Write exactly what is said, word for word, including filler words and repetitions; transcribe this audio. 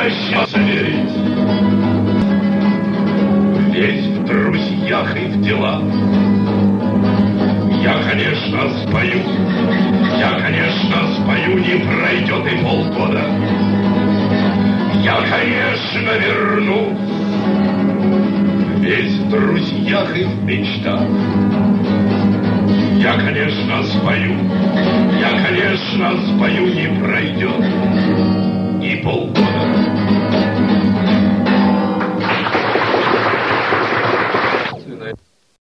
прощаться верить. Весь в друзьях и в делах. Я, конечно, спою, я, конечно, спою, не пройдет и полгода. Я, конечно, вернусь, весь в друзьях и в мечтах. Я, конечно, спою, я, конечно, спою, не пройдет и полгода.